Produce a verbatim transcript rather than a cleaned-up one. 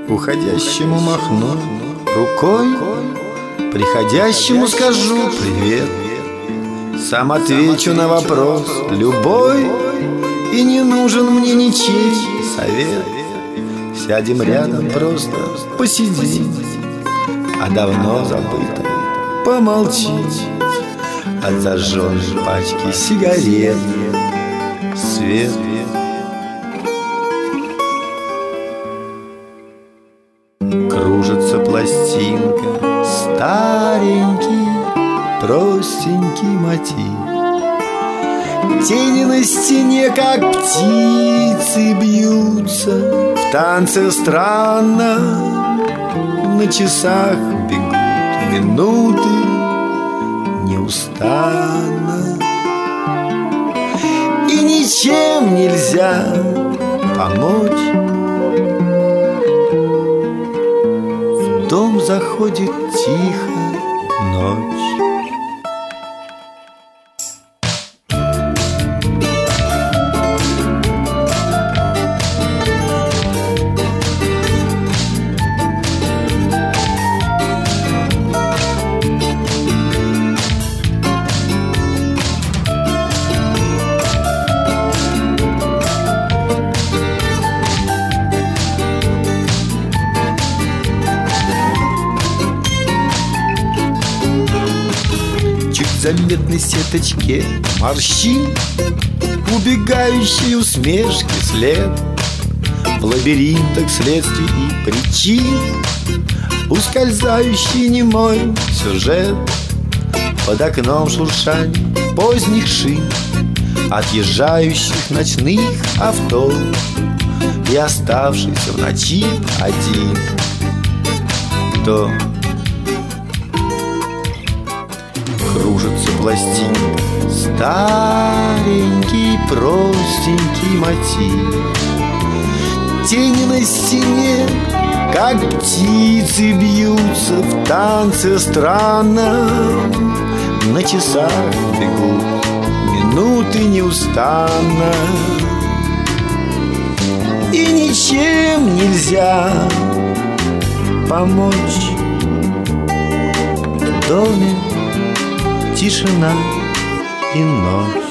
уходящему махну рукой, приходящему скажу привет. Сам отвечу на вопрос любой, и не нужен мне ничей совет. Сядем рядом, просто посидим о давно забытом, помолчить от зажженной пачки сигарет свет. Кружится пластинка, старенький, простенький мотив. Тени на стене, как птицы, бьются в танце странно. На часах бегут минуты неустанно, и ничем нельзя помочь. В дом заходит тихо ночь. Заметной сеточке морщин, убегающей усмешки след. В лабиринтах следствий и причин ускользающий немой сюжет. Под окном шуршание поздних шин, отъезжающих ночных авто, и оставшийся в ночи один. Кто? Кружится пластинка, старенький, простенький мотив. Тени на стене, как птицы, бьются в танце странном. На часах бегут минуты неустанно, и ничем нельзя помочь. В доме тишина и ночь.